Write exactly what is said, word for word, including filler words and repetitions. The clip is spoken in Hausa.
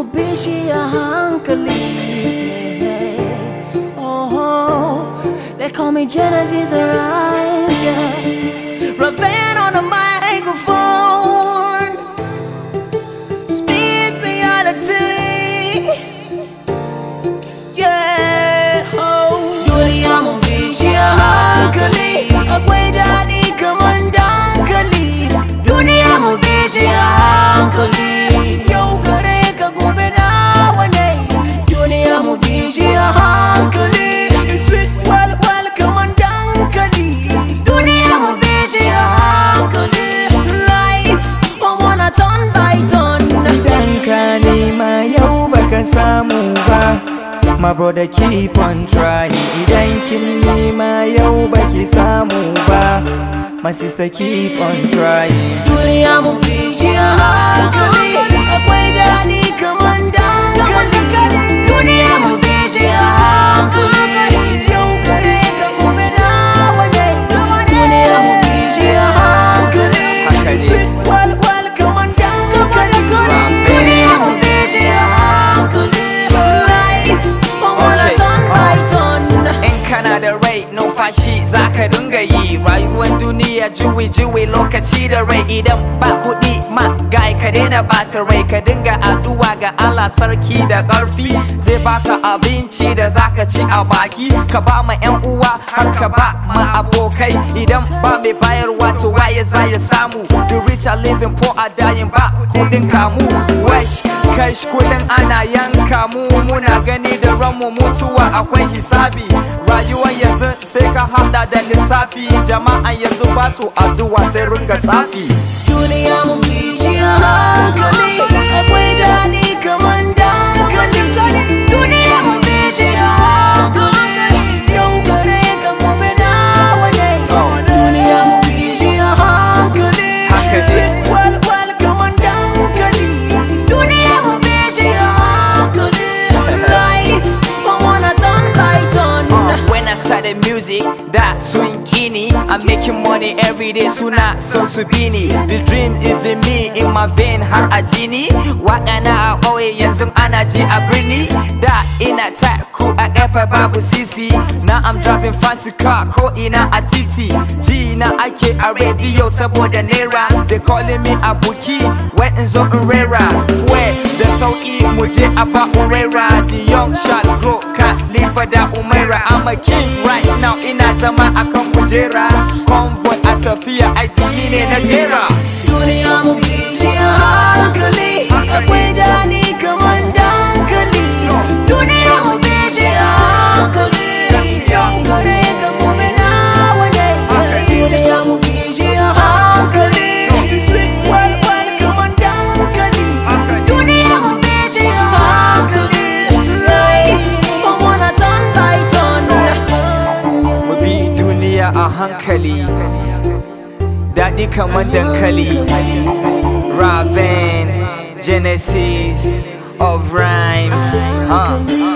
bi shi a hankali. Oh, they call me Genesis of Rhymes, yeah. Raven on the microphone, speak reality, yeah. Oh, duniya mu bi shi a hankali, akwai daɗi kaman dankali. Duniya mu bi shi a hankali, yau gare ka gobe nawa ne. Duniya mu bi shi a hankali, sweet well well kaman dankali. Duniya mu bi shi a hankali, life I wanna turn by turn. Idan ka nema yau baka samu ba, my brother keep on trying. Idan kin nema yau baki samu ba, my sister keep on trying. Duniya mu bi shi a hankali, akwai daɗi kaman dankali. Duniya mu bi shi a hankali, yau gare ka gobe nawa ne. Duniya mu bi shi a hankali, sweet well well kaman dankali. Duniya mu bi shi a hankali, life I wanna turn by turn. In kana da rai numfashi zaka dinga yi, rayuwar duniya juwi juwi lokaci da rai. Idan ba kuɗi ma gai ka daina bata rai, ka dinga addu'a ga Allah sarki da ƙarfi zai baka abinci da zaka ci a baki. Ka ba ma yan uwa har ka ba ma abokai, idan ba mai bayarwa to waye za ya samu. The rich are living, poor are dying, ba kuɗin kamu. Wesh kash kullum ana yanka mu, muna gani da ranmu mutuwa akwai hisabi. Rayuwar yanzu sai ka hada da lissafi, jama'a yanzu ba su addu'a sai ringa tsafi. Duniya mu bi shi a hankali, akwai daɗi kaman dankali. Duniya mu bi shi a hankali, yau gare ka gobe nawa ne. Duniya mu bi shi a hankali, sweet well well kaman dankali. Duniya mu bi shi a hankali, life I wanna turn by turn. When I started music, that swing kini, I'm making money every day, suna so su bini. The dream is in me, in my vein har a jini. Waka na a ƙauye yanzu ana ji a birni. Da ina ta ku a ƙafa babu sisi, now I'm driving fancy car ko ina a titi. Ji na ake a radio saboda naira, they calling me abuki when in zo in rera. Fue da sauƙi muje a ba urera, the young shot go Khalifa da Umaira. I'm a king right now, ina zama akan kujera. Convoy a tafiya aiki ni ne na jera. Duniya mu bi shi a hankali, akwai daɗi kaman dankali. Duniya mu bi shi a hankali, yau gare ka gobe nawa ne. Duniya mu bi shi a hankali, sweet well well kaman dankali. Duniya mu bi shi a hankali, life I wanna turn by turn. Mu bi duniya a hankali, daɗi kamar dankali. Raven, Genesis of Rhymes, huh?